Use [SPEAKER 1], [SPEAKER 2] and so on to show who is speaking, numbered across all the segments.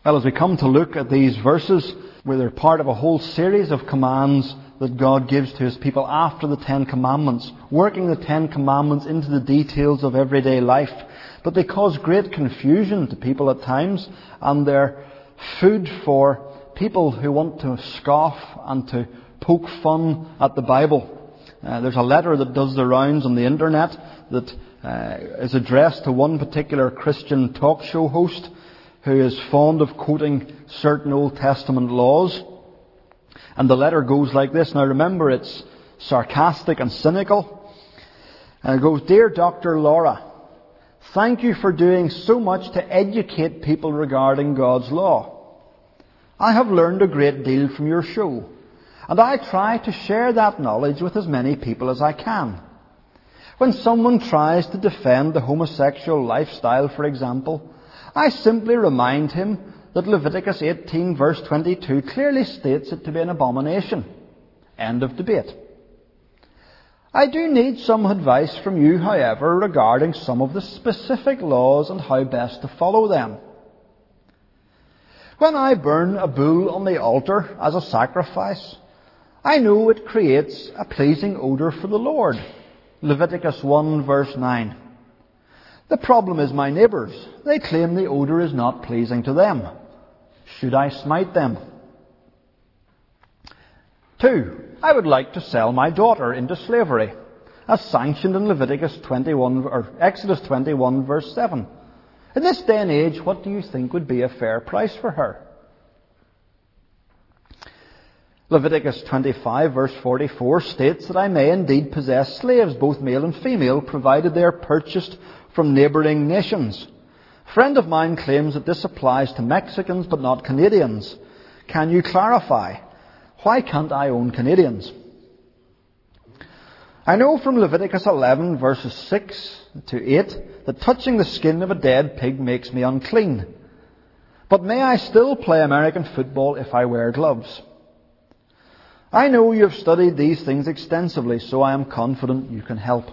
[SPEAKER 1] Well, as we come to look at these verses, where they're part of a whole series of commands that God gives to His people after the Ten Commandments, working the Ten Commandments into the details of everyday life. But they cause great confusion to people at times, and they're food for people who want to scoff and to poke fun at the Bible. There's a letter that does the rounds on the internet that is addressed to one particular Christian talk show host who is fond of quoting certain Old Testament laws. And the letter goes like this. Now remember, it's sarcastic and cynical. And it goes, "Dear Dr. Laura, thank you for doing so much to educate people regarding God's law. I have learned a great deal from your show, and I try to share that knowledge with as many people as I can. When someone tries to defend the homosexual lifestyle, for example, I simply remind him that Leviticus 18 verse 22 clearly states it to be an abomination. End of debate. I do need some advice from you, however, regarding some of the specific laws and how best to follow them. When I burn a bull on the altar as a sacrifice, I know it creates a pleasing odour for the Lord. Leviticus 1 verse 9. The problem is my neighbours. They claim the odour is not pleasing to them. Should I smite them? 2. I would like to sell my daughter into slavery, as sanctioned in Exodus 21 verse 7. In this day and age, what do you think would be a fair price for her? Leviticus 25 verse 44 states that I may indeed possess slaves, both male and female, provided they are purchased from neighbouring nations. A friend of mine claims that this applies to Mexicans but not Canadians. Can you clarify? Why can't I own Canadians? I know from Leviticus 11 verses 6 to 8 that touching the skin of a dead pig makes me unclean. But may I still play American football if I wear gloves? I know you have studied these things extensively, so I am confident you can help.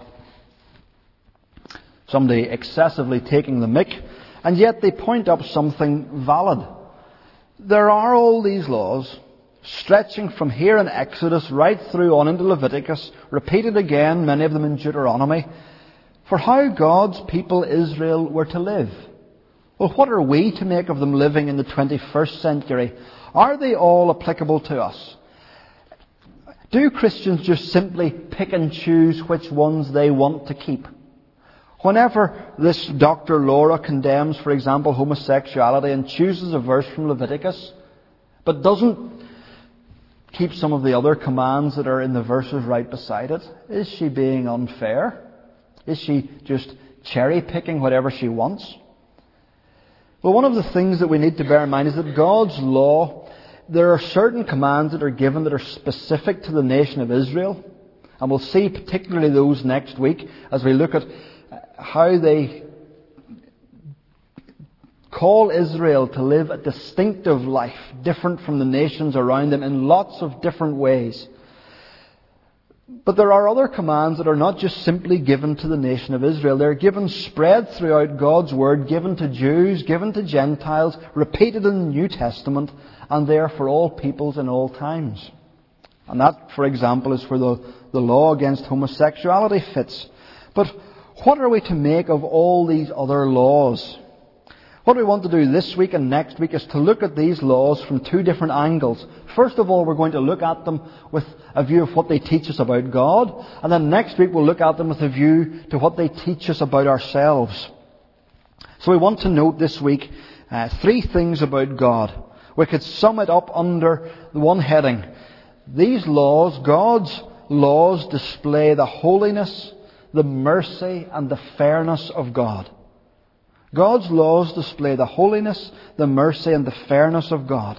[SPEAKER 1] Somebody excessively taking the mick, and yet they point up something valid. There are all these laws, stretching from here in Exodus right through on into Leviticus, repeated again, many of them in Deuteronomy, for how God's people Israel were to live. Well, what are we to make of them living in the 21st century? Are they all applicable to us? Do Christians just simply pick and choose which ones they want to keep? Whenever this Dr. Laura condemns, for example, homosexuality and chooses a verse from Leviticus, but doesn't keep some of the other commands that are in the verses right beside it, is she being unfair? Is she just cherry-picking whatever she wants? Well, one of the things that we need to bear in mind is that God's law, there are certain commands that are given that are specific to the nation of Israel. And we'll see particularly those next week as we look at how they call Israel to live a distinctive life, different from the nations around them in lots of different ways. But there are other commands that are not just simply given to the nation of Israel. They're given spread throughout God's Word, given to Jews, given to Gentiles, repeated in the New Testament, and they are for all peoples in all times. And that, for example, is where the law against homosexuality fits. But what are we to make of all these other laws? What we want to do this week and next week is to look at these laws from two different angles. First of all, we're going to look at them with a view of what they teach us about God. And then next week we'll look at them with a view to what they teach us about ourselves. So we want to note this week 3 things about God. We could sum it up under the one heading. These laws, God's laws, display the holiness, the mercy and the fairness of God. God's laws display the holiness, the mercy and the fairness of God.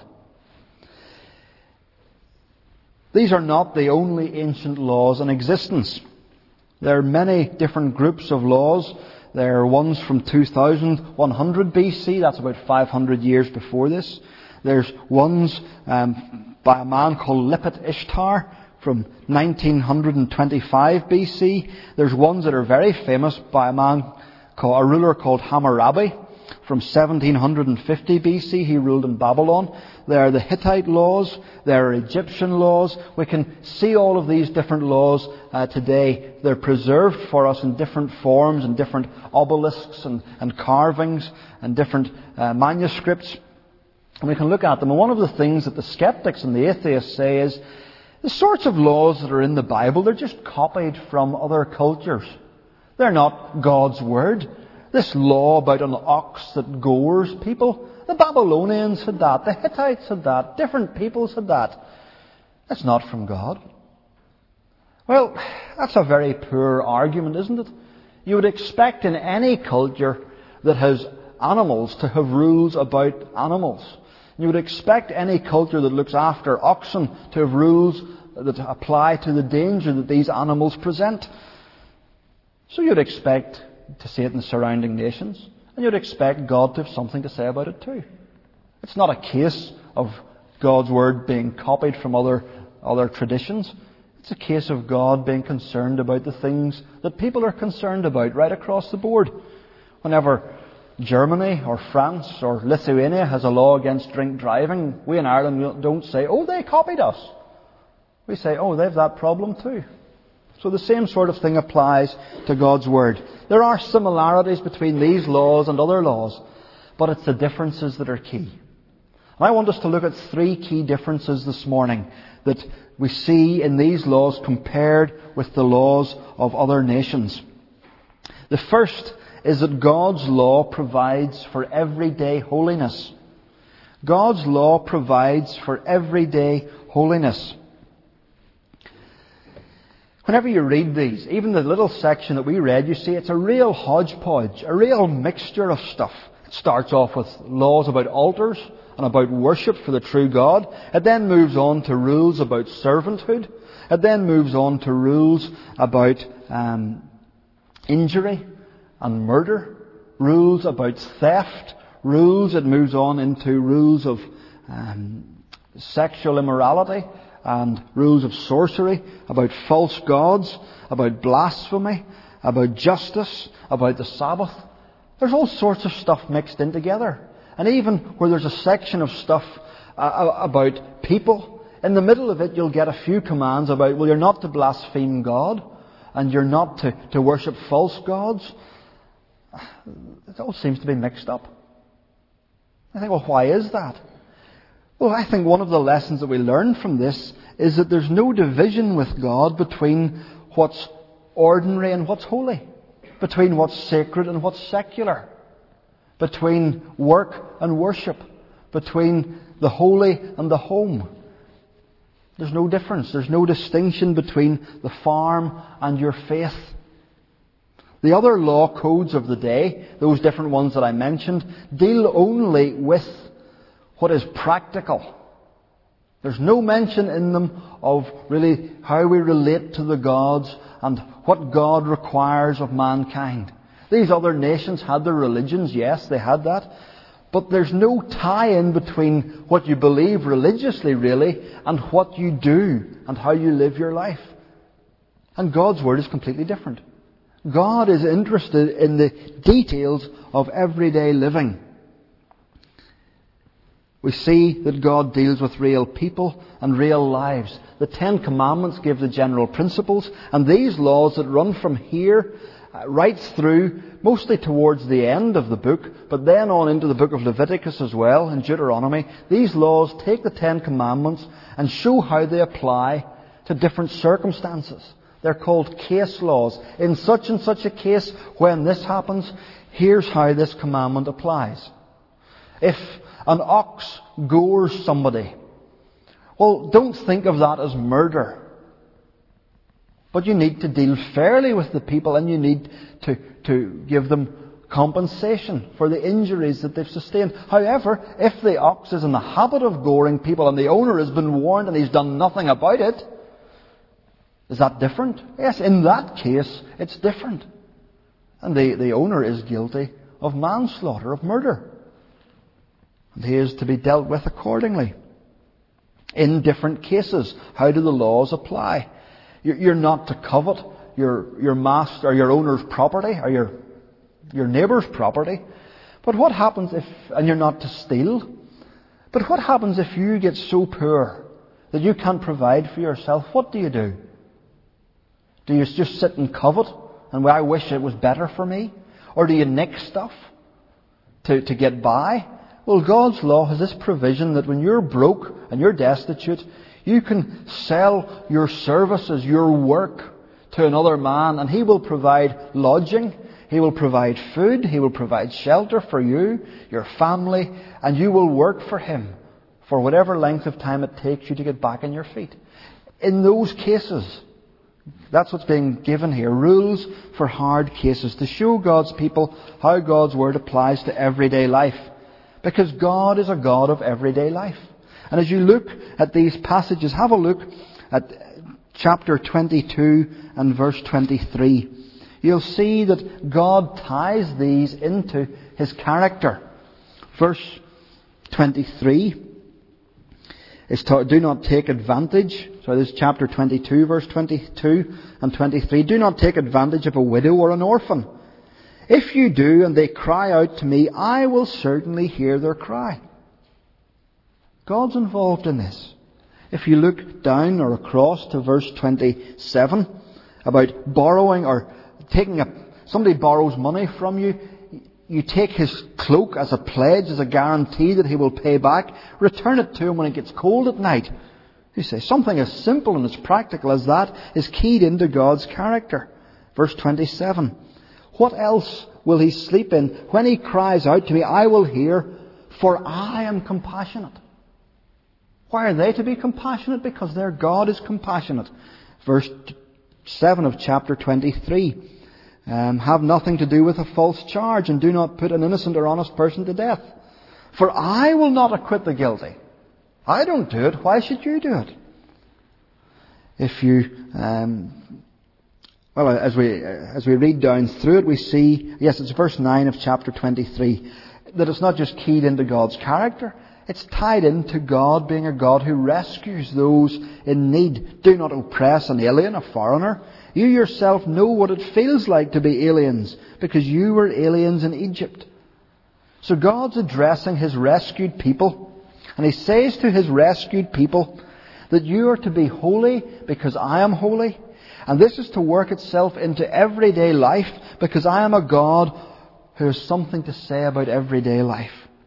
[SPEAKER 1] These are not the only ancient laws in existence. There are many different groups of laws. There are ones from 2100 BC, that's about 500 years before this. There's ones by a man called Lipit Ishtar from 1925 BC. There's ones that are very famous by a ruler called Hammurabi From 1750 BC, he ruled in Babylon. There are the Hittite laws. There are Egyptian laws. We can see all of these different laws today. They're preserved for us in different forms and different obelisks and carvings and different manuscripts. And we can look at them. And one of the things that the skeptics and the atheists say is the sorts of laws that are in the Bible, they're just copied from other cultures. They're not God's Word. This law about an ox that gores people, the Babylonians had that, the Hittites had that, different peoples had that. That's not from God. Well, that's a very poor argument, isn't it? You would expect in any culture that has animals to have rules about animals. You would expect any culture that looks after oxen to have rules that apply to the danger that these animals present. So you'd expect to see it in the surrounding nations, and you'd expect God to have something to say about it too. It's not a case of God's Word being copied from other traditions. It's a case of God being concerned about the things that people are concerned about right across the board. Whenever Germany or France or Lithuania has a law against drink driving, we in Ireland don't say, oh, they copied us. We say, oh, they have that problem too. So the same sort of thing applies to God's Word. There are similarities between these laws and other laws, but it's the differences that are key. And I want us to look at 3 key differences this morning that we see in these laws compared with the laws of other nations. The first is that God's law provides for everyday holiness. God's law provides for everyday holiness. Whenever you read these, even the little section that we read, you see it's a real hodgepodge, a real mixture of stuff. It starts off with laws about altars and about worship for the true God. It then moves on to rules about servanthood. It then moves on to rules about injury and murder, rules about theft, it moves on into rules of sexual immorality, and rules of sorcery, about false gods, about blasphemy, about justice, about the Sabbath. There's all sorts of stuff mixed in together. And even where there's a section of stuff about people, in the middle of it you'll get a few commands about, well, you're not to blaspheme God, and you're not to worship false gods. It all seems to be mixed up. I think, well, why is that? Well, I think one of the lessons that we learn from this is that there's no division with God between what's ordinary and what's holy, between what's sacred and what's secular, between work and worship, between the holy and the home. There's no difference. There's no distinction between the farm and your faith. The other law codes of the day, those different ones that I mentioned, deal only with what is practical. There's no mention in them of really how we relate to the gods and what God requires of mankind. These other nations had their religions, yes, they had that. But there's no tie-in between what you believe religiously, really, and what you do and how you live your life. And God's Word is completely different. God is interested in the details of everyday living. We see that God deals with real people and real lives. The 10 Commandments give the general principles, and these laws that run from here right through, mostly towards the end of the book, but then on into the book of Leviticus as well, and Deuteronomy, these laws take the 10 Commandments and show how they apply to different circumstances. They're called case laws. In such and such a case, when this happens, here's how this commandment applies. If an ox gores somebody, well, don't think of that as murder. But you need to deal fairly with the people, and you need to give them compensation for the injuries that they've sustained. However, if the ox is in the habit of goring people and the owner has been warned and he's done nothing about it, is that different? Yes, in that case, it's different. And the owner is guilty of manslaughter, of murder. And he is to be dealt with accordingly. In different cases, how do the laws apply? You're not to covet your master or your owner's property or your neighbour's property. But what happens if, and you're not to steal, but what happens if you get so poor that you can't provide for yourself? What do? Do you just sit and covet and, well, I wish it was better for me? Or do you nick stuff to get by? Well, God's law has this provision that when you're broke and you're destitute, you can sell your services, your work to another man, and he will provide lodging, he will provide food, he will provide shelter for you, your family, and you will work for him for whatever length of time it takes you to get back on your feet. In those cases, that's what's being given here. Rules for hard cases to show God's people how God's Word applies to everyday life. Because God is a God of everyday life. And as you look at these passages, have a look at chapter 22 and verse 23. You'll see that God ties these into His character. Verse 23 is taught, do not take advantage. So this is chapter 22, verse 22 and 23. Do not take advantage of a widow or an orphan. If you do, and they cry out to me, I will certainly hear their cry. God's involved in this. If you look down or across to verse 27, about borrowing or somebody borrows money from you, you take his cloak as a pledge, as a guarantee that he will pay back. Return it to him when it gets cold at night. You say, something as simple and as practical as that is keyed into God's character. Verse 27. What else will he sleep in? When he cries out to me, I will hear, for I am compassionate. Why are they to be compassionate? Because their God is compassionate. Verse 7 of chapter 23. Have nothing to do with a false charge, and do not put an innocent or honest person to death. For I will not acquit the guilty. I don't do it. Why should you do it? If you... Well, as we read down through it, we see, yes, it's verse 9 of chapter 23, that it's not just keyed into God's character, it's tied into God being a God who rescues those in need. Do not oppress an alien, a foreigner. You yourself know what it feels like to be aliens, because you were aliens in Egypt. So God's addressing His rescued people, and He says to His rescued people that you are to be holy because I am holy. And this is to work itself into everyday life because I am a God who has something to say about everyday life.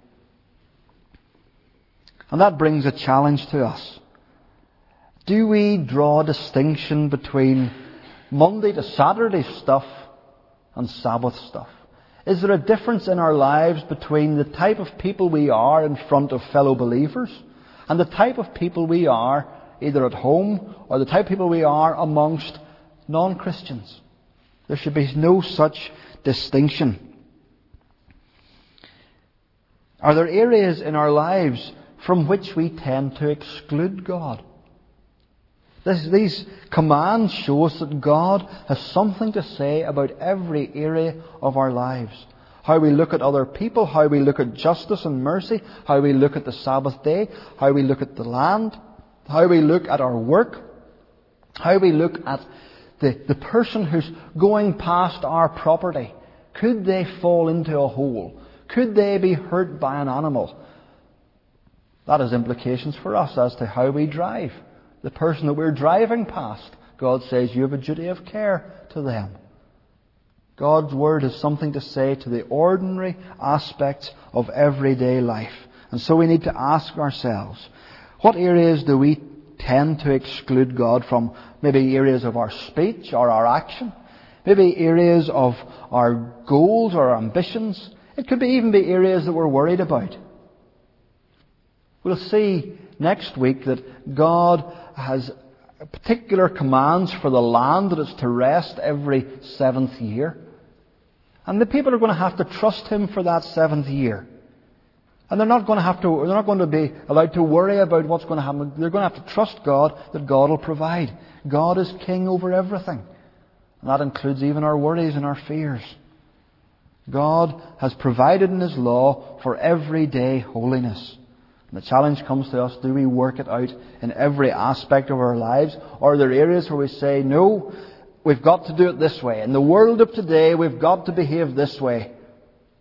[SPEAKER 1] And that brings a challenge to us. Do we draw a distinction between Monday to Saturday stuff and Sabbath stuff? Is there a difference in our lives between the type of people we are in front of fellow believers and the type of people we are either at home or the type of people we are amongst non-Christians? There should be no such distinction. Are there areas in our lives from which we tend to exclude God? These commands show us that God has something to say about every area of our lives. How we look at other people, how we look at justice and mercy, how we look at the Sabbath day, how we look at the land, how we look at our work, how we look at the person who's going past our property. Could they fall into a hole? Could they be hurt by an animal? That has implications for us as to how we drive. The person that we're driving past, God says you have a duty of care to them. God's Word has something to say to the ordinary aspects of everyday life. And so we need to ask ourselves, what areas do we tend to exclude God from? Maybe areas of our speech or our action. Maybe areas of our goals or our ambitions. It could even be areas that we're worried about. We'll see next week that God has particular commands for the land that is to rest every 7th year. And the people are going to have to trust Him for that 7th year. And they're not going to be allowed to worry about what's going to happen. They're going to have to trust God that God will provide. God is king over everything. And that includes even our worries and our fears. God has provided in His law for everyday holiness. And the challenge comes to us, do we work it out in every aspect of our lives? Or are there areas where we say, no, we've got to do it this way. In the world of today, we've got to behave this way.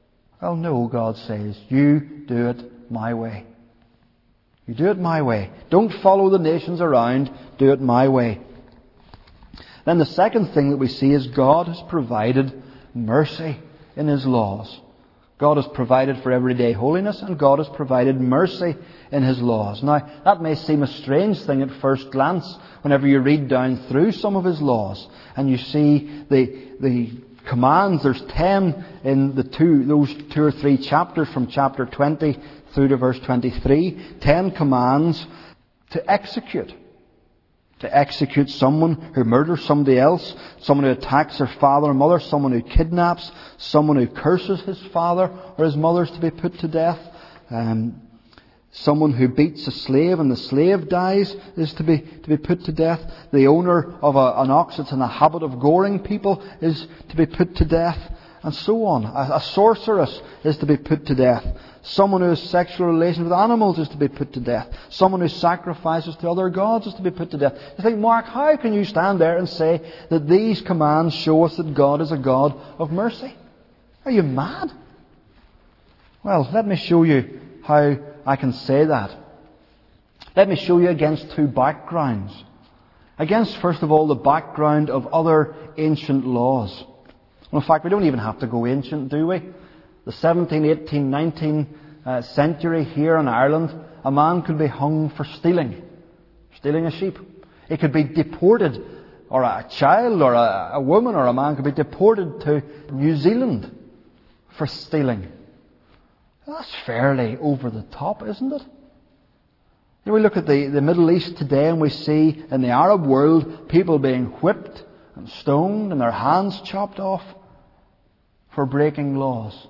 [SPEAKER 1] Well, no, God says, you do it my way. You do it my way. Don't follow the nations around. Do it my way. Then the second thing that we see is God has provided mercy in His laws. God has provided for everyday holiness, and God has provided mercy in His laws. Now, that may seem a strange thing at first glance whenever you read down through some of His laws and you see the commands. There's 10 in those 2 or 3 chapters from chapter 20 through to verse 23. 10 commands to execute. To execute someone who murders somebody else, someone who attacks their father or mother, someone who kidnaps, someone who curses his father or his mother is to be put to death. Someone who beats a slave and the slave dies is to be put to death. The owner of an ox that's in the habit of goring people is to be put to death. And so on. A sorceress is to be put to death. Someone who has sexual relations with animals is to be put to death. Someone who sacrifices to other gods is to be put to death. You think, Mark, how can you stand there and say that these commands show us that God is a God of mercy? Are you mad? Well, let me show you how I can say that. Let me show you against 2 backgrounds. Against, first of all, the background of other ancient laws. Well, in fact, we don't even have to go ancient, do we? The 17th, 18th, 19th century here in Ireland, a man could be hung for stealing a sheep. He could be deported, or a child or a woman or a man could be deported to New Zealand for stealing. That's fairly over the top, isn't it? We look at the Middle East today and we see in the Arab world people being whipped and stoned and their hands chopped off for breaking laws.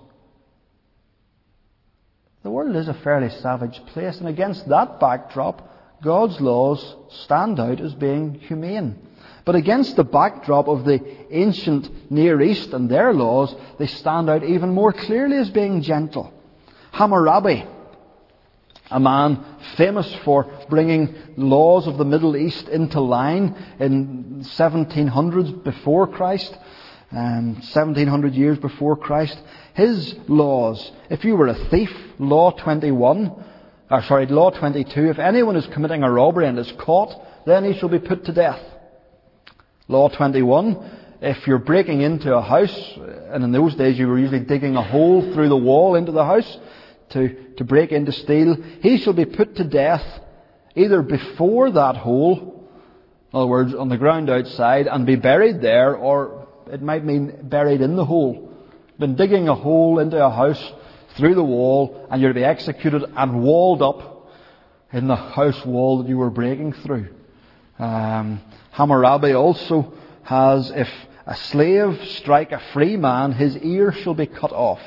[SPEAKER 1] The world is a fairly savage place, and against that backdrop, God's laws stand out as being humane. But against the backdrop of the ancient Near East and their laws, they stand out even more clearly as being gentle. Hammurabi, a man famous for bringing laws of the Middle East into line in 1700s before Christ, 1700 years before Christ. His laws, if you were a thief, Law 22, if anyone is committing a robbery and is caught, then he shall be put to death. Law 21, if you're breaking into a house, and in those days you were usually digging a hole through the wall into the house to break in to steal, he shall be put to death either before that hole, in other words, on the ground outside, and be buried there, or it might mean buried in the hole. Been digging a hole into a house through the wall, and you're to be executed and walled up in the house wall that you were breaking through. Hammurabi also has, if a slave strike a free man, his ear shall be cut off.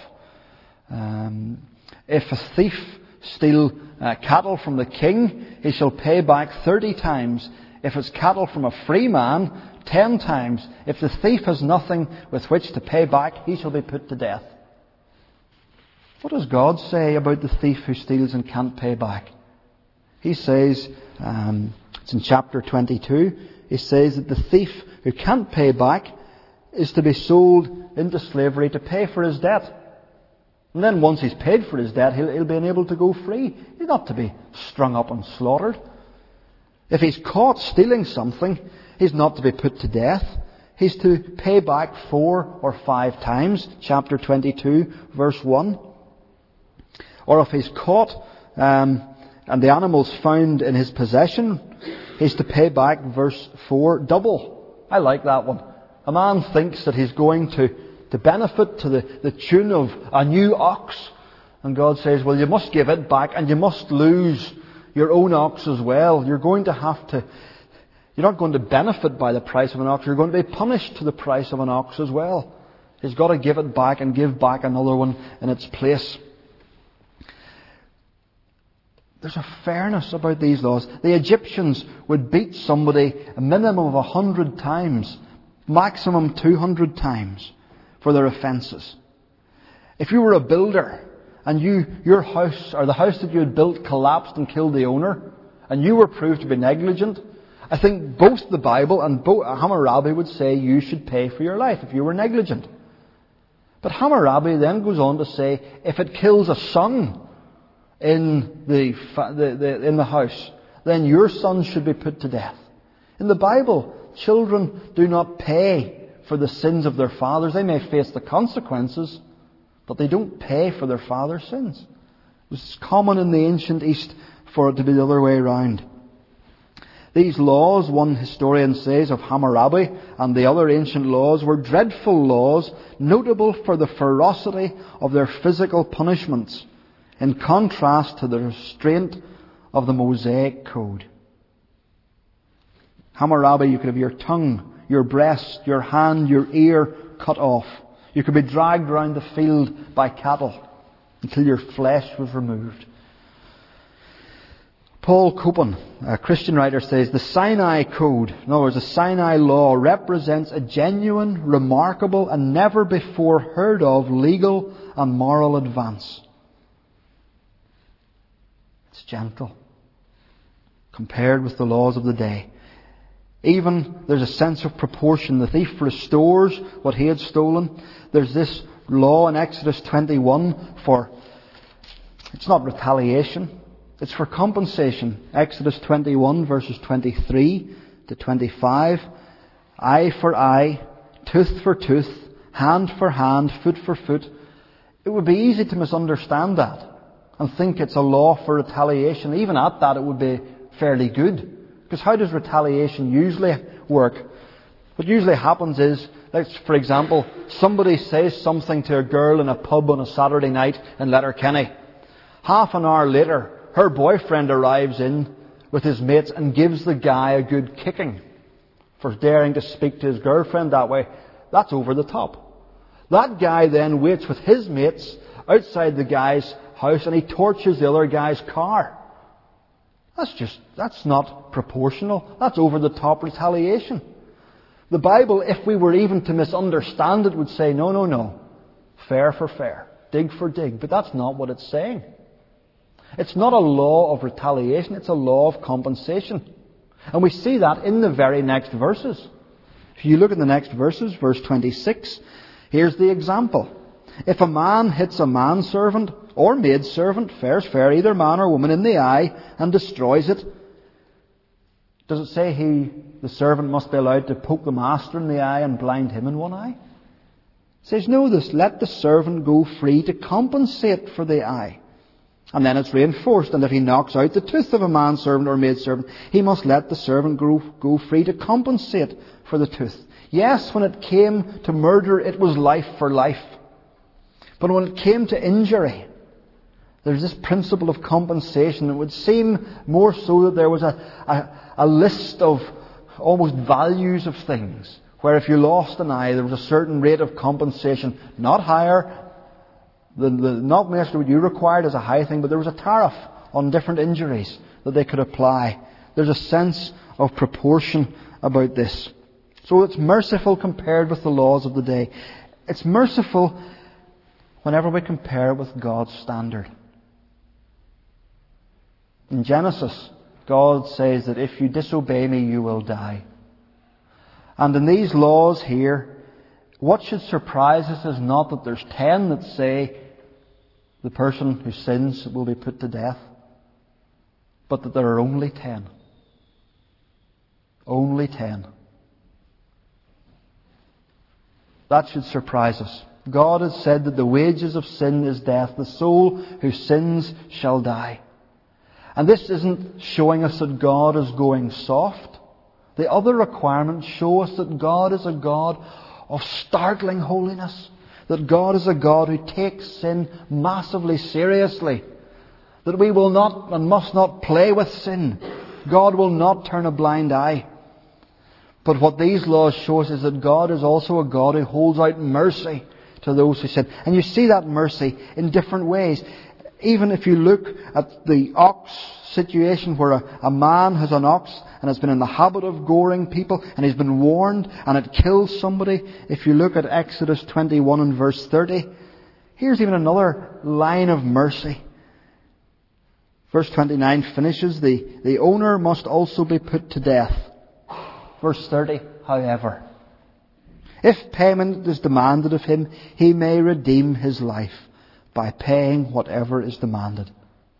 [SPEAKER 1] If a thief steal cattle from the king, he shall pay back 30 times. If it's cattle from a free man, 10 times. If the thief has nothing with which to pay back, he shall be put to death. What does God say about the thief who steals and can't pay back? He says, it's in chapter 22, he says that the thief who can't pay back is to be sold into slavery to pay for his debt. And then once he's paid for his debt, he'll be able to go free. He's not to be strung up and slaughtered. If he's caught stealing something, he's not to be put to death. He's to pay back 4 or 5 times, chapter 22, verse 1. Or if he's caught and the animal's found in his possession, he's to pay back, verse 4, double. I like that one. A man thinks that he's going to benefit to the tune of a new ox. And God says, well, you must give it back and you must lose your own ox as well. You're not going to benefit by the price of an ox. You're going to be punished to the price of an ox as well. He's got to give it back and give back another one in its place. There's a fairness about these laws. The Egyptians would beat somebody a minimum of 100 times, maximum 200 times for their offences. If you were a builder and your house, or the house that you had built, collapsed and killed the owner, and you were proved to be negligent, I think both the Bible and Hammurabi would say you should pay for your life if you were negligent. But Hammurabi then goes on to say, if it kills a son in the house, then your son should be put to death. In the Bible, children do not pay for the sins of their fathers. They may face the consequences, but they don't pay for their father's sins. It was common in the ancient East for it to be the other way around. These laws, one historian says of Hammurabi and the other ancient laws, were dreadful laws, notable for the ferocity of their physical punishments, in contrast to the restraint of the Mosaic Code. Hammurabi, you could have your tongue, your breast, your hand, your ear cut off. You could be dragged around the field by cattle until your flesh was removed. Paul Copan, a Christian writer, says the Sinai Code, in other words, the Sinai Law, represents a genuine, remarkable, and never before heard of legal and moral advance. It's gentle compared with the laws of the day. Even there's a sense of proportion. The thief restores what he had stolen. There's this law in Exodus 21 for, it's not retaliation, it's for compensation. Exodus 21 verses 23 to 25. Eye for eye, tooth for tooth, hand for hand, foot for foot. It would be easy to misunderstand that and think it's a law for retaliation. Even at that, it would be fairly good. Because how does retaliation usually work? What usually happens is, like, for example, somebody says something to a girl in a pub on a Saturday night in Letterkenny. Half an hour later, her boyfriend arrives in with his mates and gives the guy a good kicking for daring to speak to his girlfriend that way. That's over the top. That guy then waits with his mates outside the guy's house and he torches the other guy's car. That's not proportional. That's over the top retaliation. The Bible, if we were even to misunderstand it, would say, no. Fair for fair. Dig for dig. But that's not what it's saying. It's not a law of retaliation. It's a law of compensation. And we see that in the very next verses. If you look at the next verses, verse 26, here's the example. If a man hits a manservant or maidservant, fair is fair, either man or woman, in the eye and destroys it, does it say the servant must be allowed to poke the master in the eye and blind him in one eye? It says, no, let the servant go free to compensate for the eye. And then it's reinforced, and if he knocks out the tooth of a manservant or maidservant, he must let the servant go free to compensate for the tooth. Yes, when it came to murder, it was life for life. But when it came to injury, there's this principle of compensation. It would seem more so that there was a list of almost values of things, where if you lost an eye, there was a certain rate of compensation, not higher, not necessarily what you required as a high thing, but there was a tariff on different injuries that they could apply. There's a sense of proportion about this. So it's merciful compared with the laws of the day. It's merciful whenever we compare it with God's standard. In Genesis, God says that if you disobey me, you will die. And in these laws here, what should surprise us is not that there's 10 that say the person who sins will be put to death, but that there are only 10. Only 10. That should surprise us. God has said that the wages of sin is death. The soul who sins shall die. And this isn't showing us that God is going soft. The other requirements show us that God is a God of startling holiness. That God is a God who takes sin massively seriously. That we will not and must not play with sin. God will not turn a blind eye. But what these laws show us is that God is also a God who holds out mercy to those who sin. And you see that mercy in different ways. Even if you look at the ox situation where a man has an ox and has been in the habit of goring people and he's been warned and it kills somebody. If you look at Exodus 21 and verse 30, here's even another line of mercy. Verse 29 finishes, the owner must also be put to death. Verse 30, however. If payment is demanded of him, he may redeem his life by paying whatever is demanded.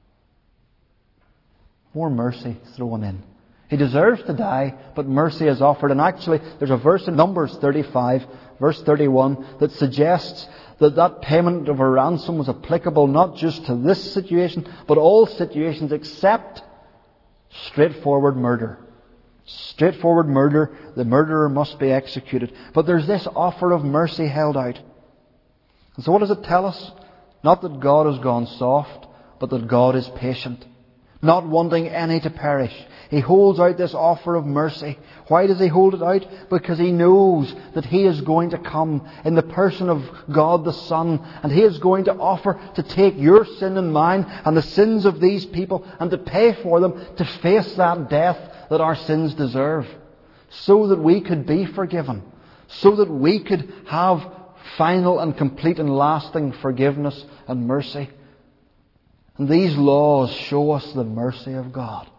[SPEAKER 1] More mercy thrown in. He deserves to die, but mercy is offered. And actually, there's a verse in Numbers 35, verse 31, that suggests that payment of a ransom was applicable not just to this situation, but all situations except straightforward murder. Straightforward murder, the murderer must be executed. But there's this offer of mercy held out. And so what does it tell us? Not that God has gone soft, but that God is patient, not wanting any to perish. He holds out this offer of mercy. Why does He hold it out? Because He knows that He is going to come in the person of God the Son, and He is going to offer to take your sin and mine and the sins of these people and to pay for them, to face that death that our sins deserve, so that we could be forgiven, so that we could have final and complete and lasting forgiveness and mercy. And these laws show us the mercy of God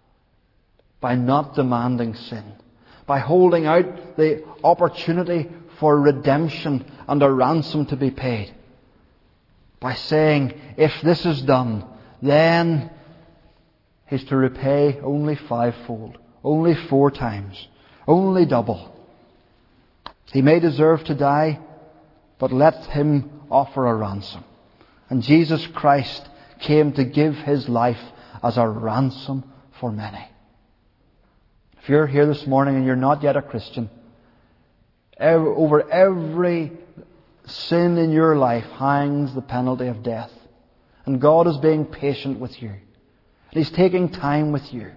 [SPEAKER 1] by not demanding sin, by holding out the opportunity for redemption and a ransom to be paid, by saying, if this is done, then He's to repay only fivefold, only 4 times, only double. He may deserve to die, but let Him offer a ransom. And Jesus Christ came to give His life as a ransom for many. If you're here this morning and you're not yet a Christian, over every sin in your life hangs the penalty of death. And God is being patient with you. And He's taking time with you.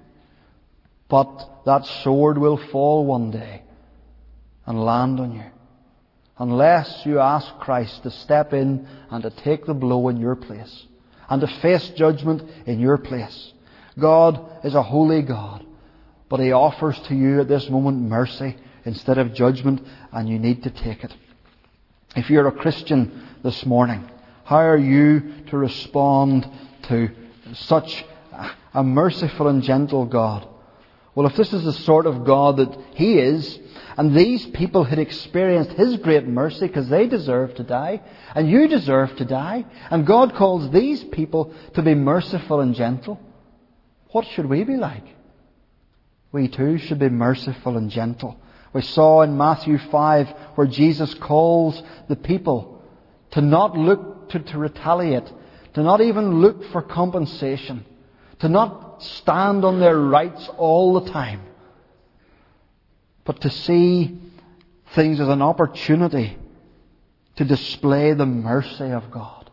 [SPEAKER 1] But that sword will fall one day and land on you, unless you ask Christ to step in and to take the blow in your place, and to face judgment in your place. God is a holy God, but He offers to you at this moment mercy instead of judgment, and you need to take it. If you're a Christian this morning, how are you to respond to such a merciful and gentle God? Well, if this is the sort of God that He is, and these people had experienced His great mercy because they deserve to die, and you deserve to die, and God calls these people to be merciful and gentle, what should we be like? We too should be merciful and gentle. We saw in Matthew 5 where Jesus calls the people to not look to retaliate, to not even look for compensation, to not stand on their rights all the time, but to see things as an opportunity to display the mercy of God.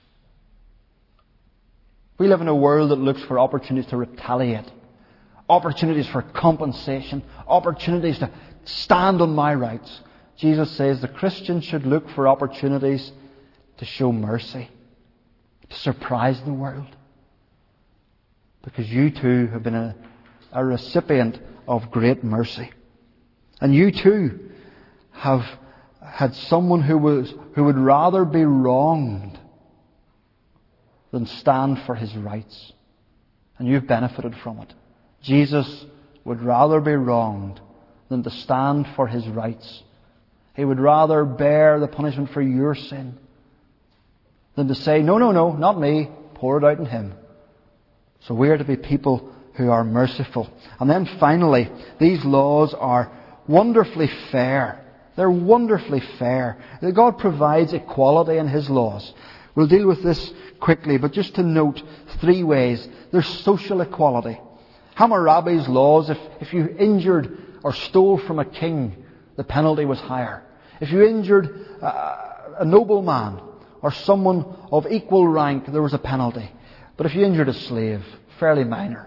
[SPEAKER 1] We live in a world that looks for opportunities to retaliate, opportunities for compensation, opportunities to stand on my rights. Jesus says the Christian should look for opportunities to show mercy, to surprise the world. Because you too have been a recipient of great mercy. And you too have had someone who would rather be wronged than stand for his rights. And you've benefited from it. Jesus would rather be wronged than to stand for His rights. He would rather bear the punishment for your sin than to say, no, not me, pour it out on Him. So we are to be people who are merciful. And then finally, these laws are wonderfully fair. They're wonderfully fair. God provides equality in His laws. We'll deal with this quickly, but just to note 3 ways. There's social equality. Hammurabi's laws, if you injured or stole from a king, the penalty was higher. If you injured a nobleman or someone of equal rank, there was a penalty. But if you injured a slave, fairly minor.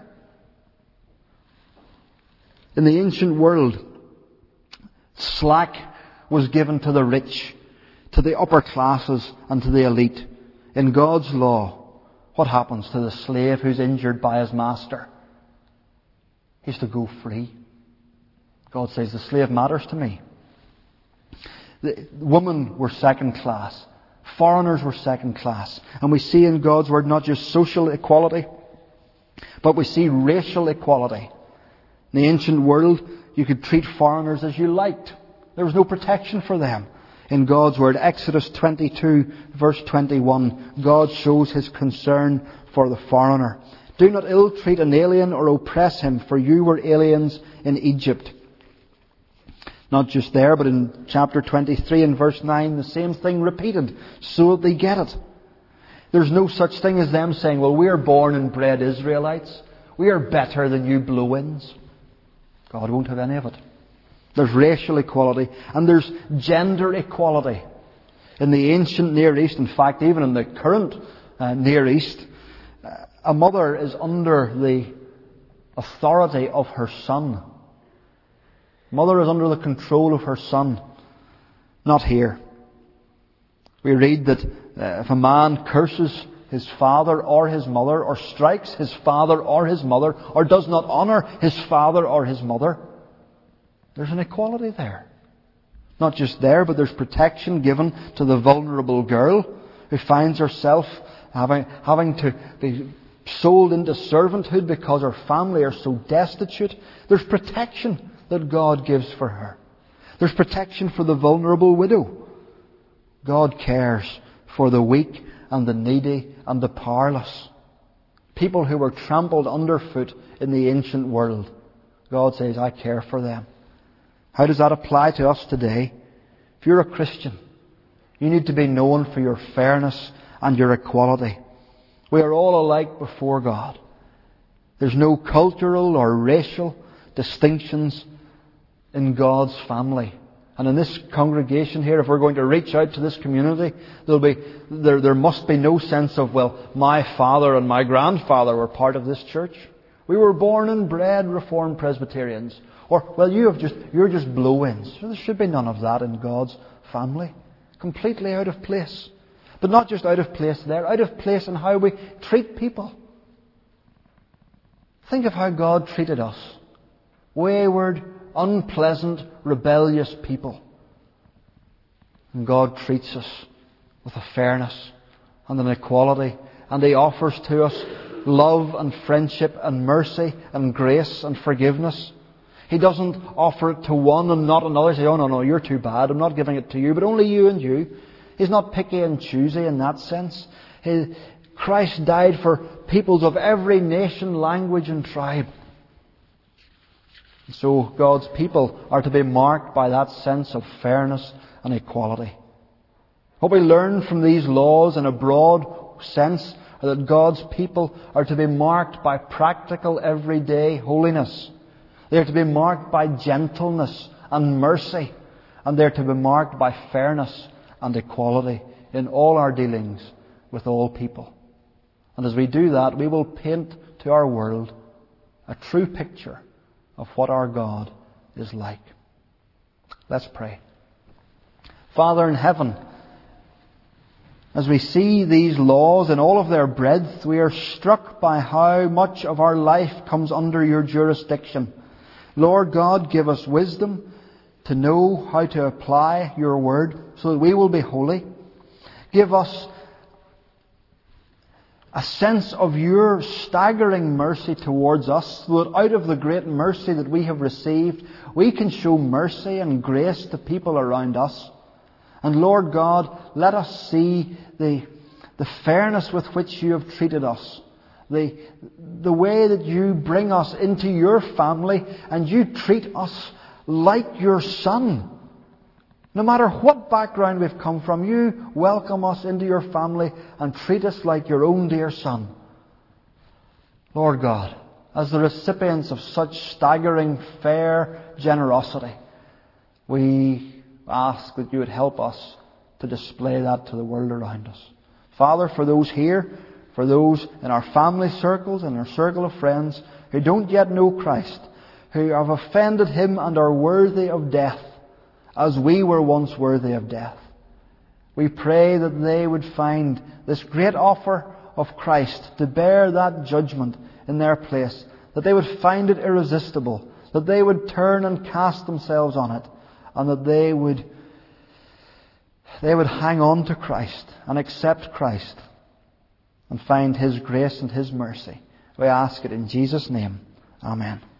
[SPEAKER 1] In the ancient world, slack was given to the rich, to the upper classes and to the elite. In God's law, what happens to the slave who's injured by his master? He's to go free. God says, the slave matters to me. The women were second class. Foreigners were second class. And we see in God's Word not just social equality, but we see racial equality. In the ancient world, you could treat foreigners as you liked. There was no protection for them. In God's Word, Exodus 22, verse 21, God shows His concern for the foreigner. Do not ill-treat an alien or oppress him, for you were aliens in Egypt. Not just there, but in chapter 23 and verse 9, the same thing repeated, so that they get it. There's no such thing as them saying, well, we are born and bred Israelites. We are better than you blow-ins. God won't have any of it. There's racial equality and there's gender equality. In the ancient Near East, in fact, even in the current Near East, a mother is under the authority of her son. Mother is under the control of her son. Not here. We read that if a man curses his father or his mother, or strikes his father or his mother, or does not honour his father or his mother, there's an equality there. Not just there, but there's protection given to the vulnerable girl who finds herself having to be sold into servanthood because her family are so destitute. There's protection that God gives for her. There's protection for the vulnerable widow. God cares for the weak and the needy and the powerless. People who were trampled underfoot in the ancient world. God says, I care for them. How does that apply to us today? If you're a Christian, you need to be known for your fairness and your equality. We are all alike before God. There's no cultural or racial distinctions in God's family. And in this congregation here, if we're going to reach out to this community, there must be no sense of, well, my father and my grandfather were part of this church. We were born and bred Reformed Presbyterians. Or, well, you're just blow-ins. There should be none of that in God's family. Completely out of place. But not just out of place there, out of place in how we treat people. Think of how God treated us. Wayward, unpleasant, rebellious people. And God treats us with a fairness and an equality. And He offers to us love and friendship and mercy and grace and forgiveness. He doesn't offer it to one and not another. Say, oh no, you're too bad. I'm not giving it to you, but only you and you. He's not picky and choosy in that sense. Christ died for peoples of every nation, language and tribe. So God's people are to be marked by that sense of fairness and equality. What we learn from these laws in a broad sense are that God's people are to be marked by practical everyday holiness. They are to be marked by gentleness and mercy. And they are to be marked by fairness and equality in all our dealings with all people. And as we do that, we will paint to our world a true picture of what our God is like. Let's pray. Father in heaven, as we see these laws in all of their breadth, we are struck by how much of our life comes under your jurisdiction. Lord God, give us wisdom to know how to apply your word so that we will be holy. Give us a sense of your staggering mercy towards us, so that out of the great mercy that we have received, we can show mercy and grace to people around us. And Lord God, let us see the fairness with which you have treated us. The way that you bring us into your family and you treat us like your son. No matter what background we've come from, you welcome us into your family and treat us like your own dear son. Lord God, as the recipients of such staggering, fair generosity, we ask that you would help us to display that to the world around us. Father, for those here, for those in our family circles, in our circle of friends who don't yet know Christ, who have offended Him and are worthy of death, as we were once worthy of death, we pray that they would find this great offer of Christ to bear that judgment in their place, that they would find it irresistible, that they would turn and cast themselves on it, and that they would hang on to Christ and accept Christ and find His grace and His mercy. We ask it in Jesus' name. Amen.